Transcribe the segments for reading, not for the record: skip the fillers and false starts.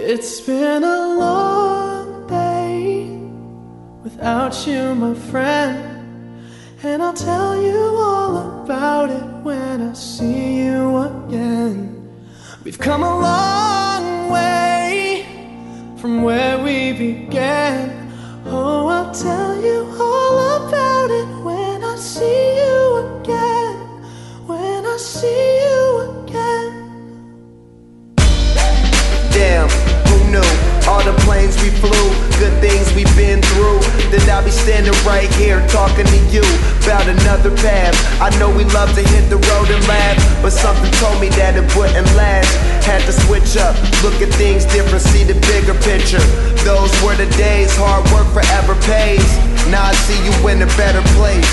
It's been a long day without you, my friend, and I'll tell you all about it when I see you again. We've come a long way from where we began. Oh, I'll tell you all about it when I see you again. When I see you again. Damn, who knew? All the planes we flew, good things we've been through. That I'll be standing right here talking to you about another path. I know we love to hit the road and laugh, but something told me that it wouldn't last. Had to switch up, look at things different, see the bigger picture. Those were the days, hard work forever pays. Now I see you in a better place.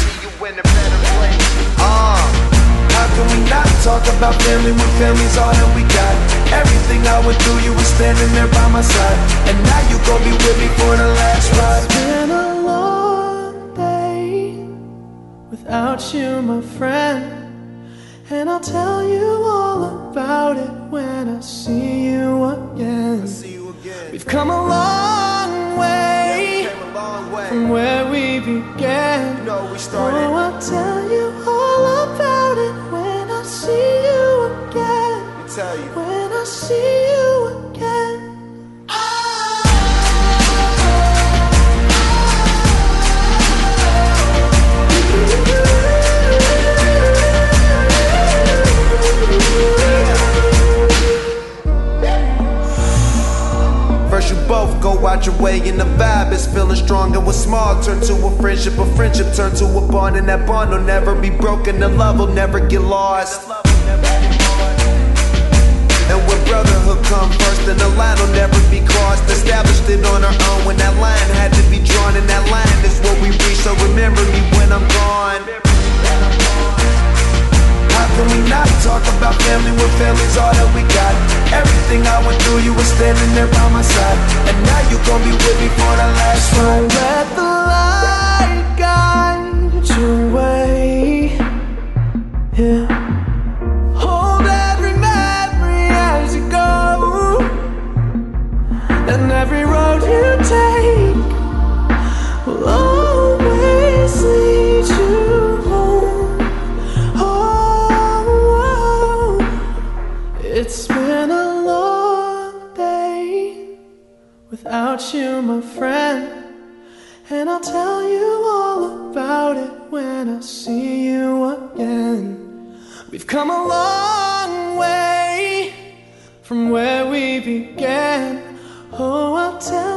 How can we not talk about family when family's all that we got? Everything I went through, you were standing there by my side, and now you gon' be with me for the last ride. It's been a long day without you, my friend, and I'll tell you all about it when I see you again. We've come a long way, from where we began. Oh, I'll tell you all about it when I see you again. When I see you again. First you both go out your way and the vibe is feeling strong, and what's small turn to a friendship turn to a bond, and that bond will never be broken, the love will never get lost. And when brotherhood come first, then the line will never be crossed. Established it on our own when that line had to be drawn, and that line is what we reach, so remember me when I'm gone. How can we not talk about family when family's all that we got? Everything I went through, you were standing there by my side, and now you gon' be with me for the last ride. Don't let the light guide your way. Yeah. Hold every memory as you go, and every road you take will always lead you home. Oh, it's been a long day without you, my friend, and I'll tell you all about it when I see you again. We've come a long way from where we began. Oh, I'll tell